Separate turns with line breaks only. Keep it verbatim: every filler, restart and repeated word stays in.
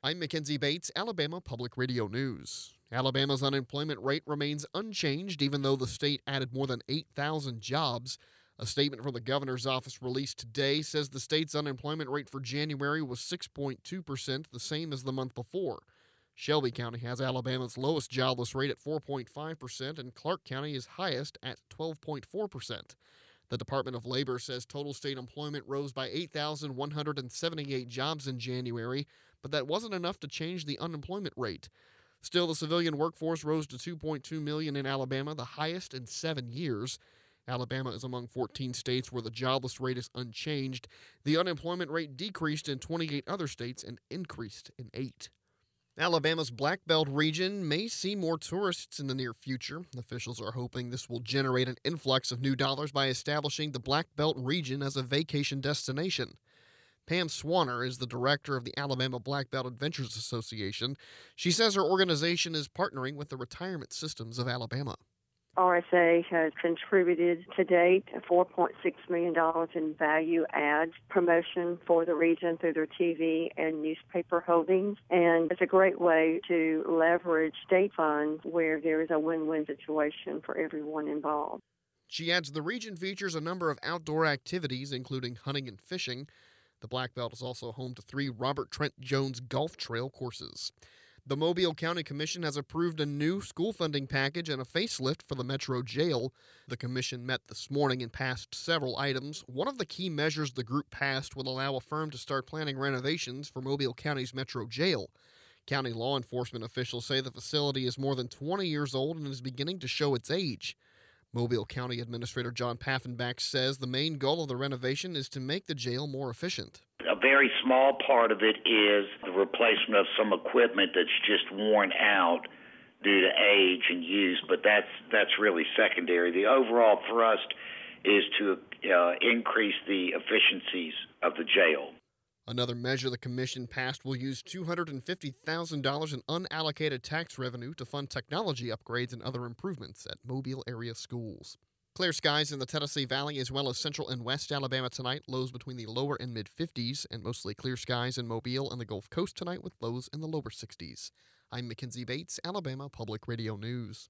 I'm Mackenzie Bates, Alabama Public Radio News. Alabama's unemployment rate remains unchanged even though the state added more than eight thousand jobs. A statement from the governor's office released today says the state's unemployment rate for January was six point two percent, the same as the month before. Shelby County has Alabama's lowest jobless rate at four point five percent, and Clark County is highest at twelve point four percent. The Department of Labor says total state employment rose by eight thousand one hundred seventy-eight jobs in January, but that wasn't enough to change the unemployment rate. Still, the civilian workforce rose to two point two million in Alabama, the highest in seven years. Alabama is among fourteen states where the jobless rate is unchanged. The unemployment rate decreased in twenty-eight other states and increased in eight. Alabama's Black Belt region may see more tourists in the near future. Officials are hoping this will generate an influx of new dollars by establishing the Black Belt region as a vacation destination. Pam Swanner is the director of the Alabama Black Belt Adventures Association. She says her organization is partnering with the retirement systems of Alabama.
R S A has contributed to date four point six million dollars in value add promotion for the region through their T V and newspaper holdings. And it's a great way to leverage state funds where there is a win-win situation for everyone involved.
She adds the region features a number of outdoor activities, including hunting and fishing. The Black Belt is also home to three Robert Trent Jones Golf Trail courses. The Mobile County Commission has approved a new school funding package and a facelift for the Metro Jail. The commission met this morning and passed several items. One of the key measures the group passed will allow a firm to start planning renovations for Mobile County's Metro Jail. County law enforcement officials say the facility is more than twenty years old and is beginning to show its age. Mobile County Administrator John Paffenbach says the main goal of the renovation is to make the jail more efficient.
A very small part of it is the replacement of some equipment that's just worn out due to age and use, but that's that's really secondary. The overall thrust is to uh, increase the efficiencies of the jail.
Another measure the commission passed will use two hundred fifty thousand dollars in unallocated tax revenue to fund technology upgrades and other improvements at Mobile area schools. Clear skies in the Tennessee Valley as well as central and west Alabama tonight, lows between the lower and mid-fifties, and mostly clear skies in Mobile and the Gulf Coast tonight with lows in the lower sixties. I'm Mackenzie Bates, Alabama Public Radio News.